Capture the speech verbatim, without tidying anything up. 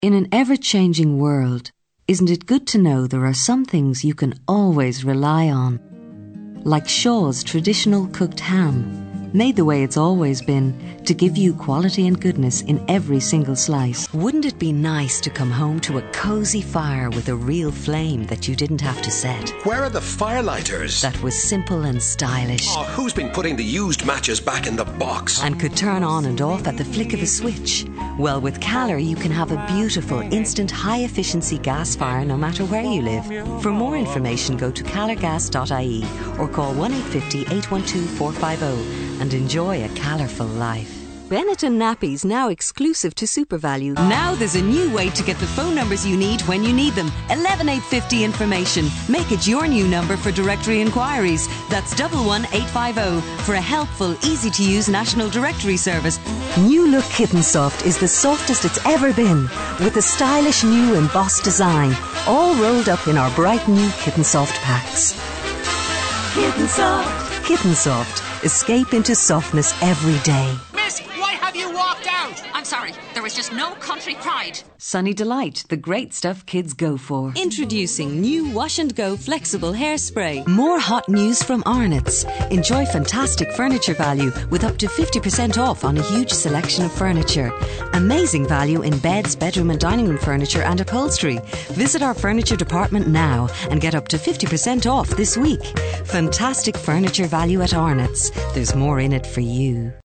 In an ever-changing world, isn't it good to know there are some things you can always rely on? Like Shaw's traditional cooked ham, made the way it's always been, to give you quality and goodness in every single slice. Wouldn't it be nice to come home to a cozy fire with a real flame that you didn't have to set? Where are the firelighters? That was simple and stylish. Oh, who's been putting the used matches back in the box? And could turn on and off at the flick of a switch. Well, with Caller you can have a beautiful, instant, high-efficiency gas fire no matter where you live. For more information, go to calor gas dot I E or call one eight five zero, eight one two, four five zero and enjoy a colourful life. Benetton nappies now exclusive to SuperValu. Now there's a new way to get the phone numbers you need when you need them. eleven eight fifty information. Make it your new number for directory inquiries. That's one one eight five zero for a helpful, easy-to-use national directory service. New Look Kitten Soft is the softest it's ever been, with a stylish new embossed design, all rolled up in our bright new Kitten Soft packs. Kitten Soft. Kitten Soft. Escape into softness every day. Miss, why have you walked out? I'm sorry, there was just no country pride. Sunny Delight, the great stuff kids go for. Introducing new Wash and Go Flexible Hairspray. More hot news from Arnott's. Enjoy fantastic furniture value with up to fifty percent off on a huge selection of furniture. Amazing value in beds, bedroom and dining room furniture and upholstery. Visit our furniture department now and get up to fifty percent off this week. Fantastic furniture value at Arnott's. There's more in it for you.